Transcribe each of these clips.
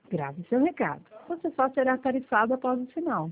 Grave seu recado. Você só será tarifado após o sinal.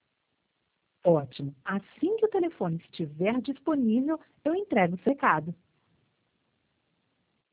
Ótimo. Assim que o telefone estiver disponível, eu entrego o seu recado.